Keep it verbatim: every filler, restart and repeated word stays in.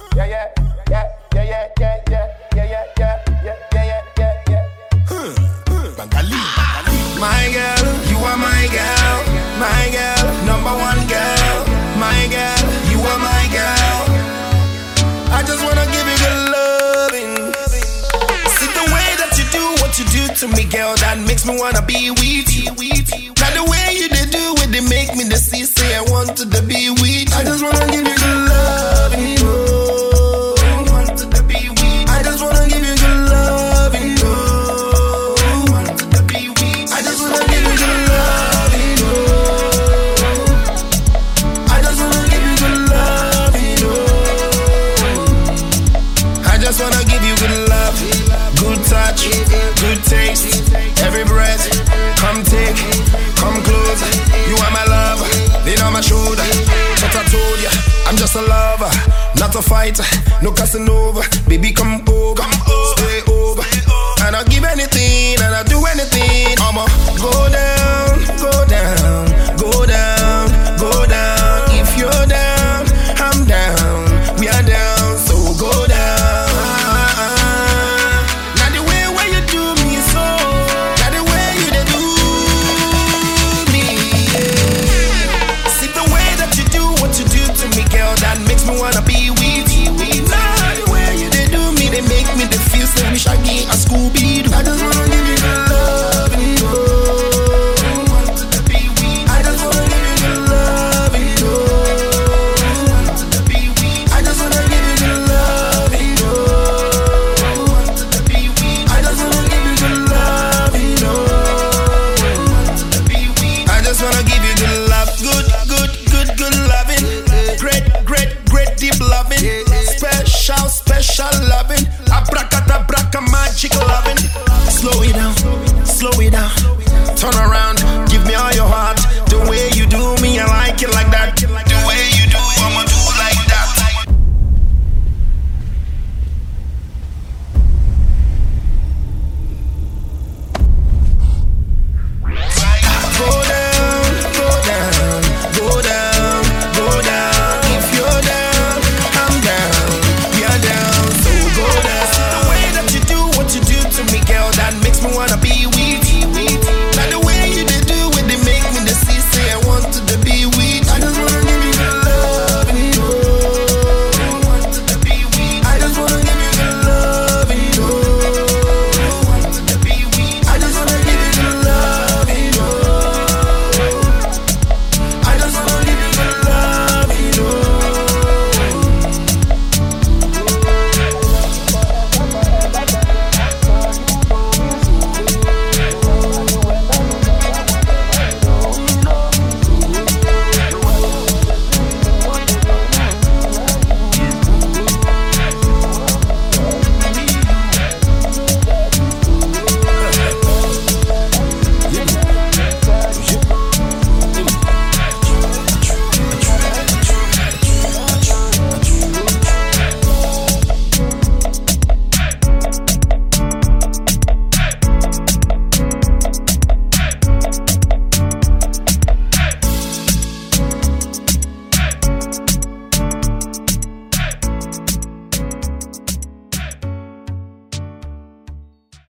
Yeah, yeah, yeah, yeah, yeah, yeah, yeah, yeah, yeah, yeah, yeah, yeah, yeah, yeah. Hmm, hmm. Bangali, Bangali. My girl, you are my girl, my girl, number one girl, my girl, you are my girl. I just wanna give you good loving. See the way that you do what you do to me, girl, that makes me wanna be with you. Now the way you they do it, they make me the see, say I want to be with you. I just wanna give you good loving. I just wanna give you good loving. I just wanna give you good loving. I just wanna give you good loving. I just wanna give you good love, good touch, good taste, every breath. Come take, come close. You are my love, lean on my shoulder. But I told ya, I'm just a lover, not a fighter, no Casanova. Baby, come over, come over, stay over. And I'll give anything, and I'll do anything. I'ma go down, go down, go down, go down. If you're down, I'm down, we are down, so go down. Now the way where you do me so, now the way you they do me, yeah. See the way that you do what you do to me, girl, that makes me wanna be with you. Now the way you they do me, they make me they feel so Shaggy a Scooby Doo. I just wanna give you good love, I just wanna give you good love, I just wanna give you good love, I just wanna give you good love, I just wanna give you good love, good, good, good, good loving, great, great, great deep loving, special, special